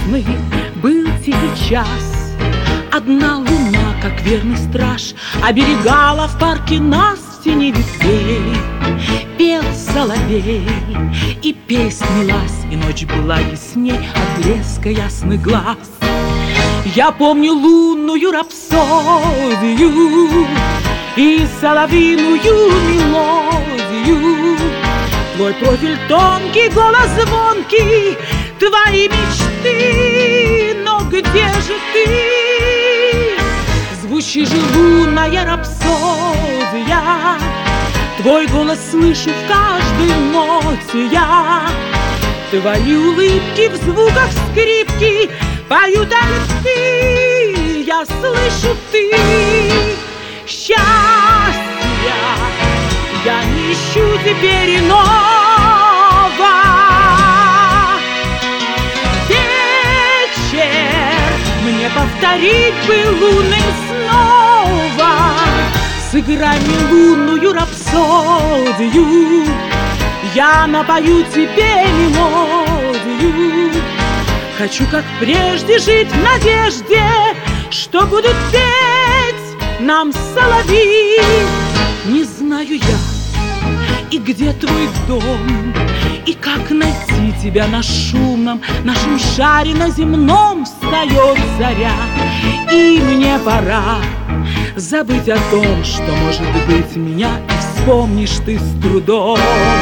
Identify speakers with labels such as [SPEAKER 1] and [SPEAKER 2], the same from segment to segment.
[SPEAKER 1] весны был тихий час. Одна луна, как верный страж, оберегала в парке нас в тени ветвей. Пел соловей, и песнь лилась, и ночь была ясней от блеска ясных глаз. Я помню лунную рапсодию и соловьиную мелодию. Твой профиль тонкий, голос звонкий, твои мечты, но где же ты? Звучи же лунная рапсодия, твой голос слышу в каждой ноте я. Твои улыбки в звуках скрипки поют о любви, я слышу ты. Счастья я не ищу теперь иного. Вечер мне повторить бы лунным снова. Сыграй мне лунную рапсодию, я напою тебе мелодию. Хочу, как прежде, жить в надежде, что будут петь нам соловьи. Не знаю я, и где твой дом, и как найти тебя на шумном нашем шаре на земном. Встает заря, и мне пора забыть о том, что, может быть, меня и вспомнишь ты с трудом.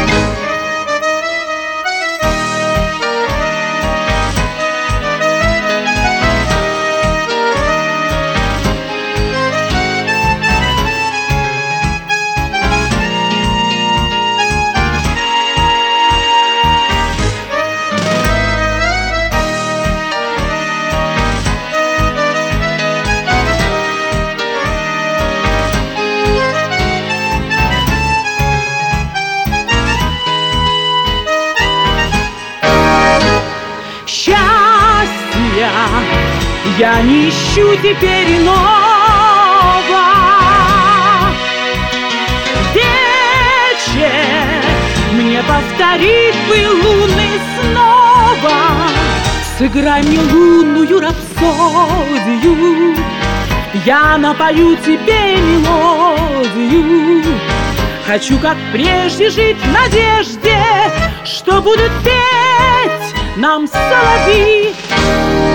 [SPEAKER 1] Я не ищу теперь иного. Вечер мне повторить бы лунный снова. Сыграй мне лунную рапсодию, я напою тебе мелодию. Хочу, как прежде, жить в надежде, что будут петь нам соловьи.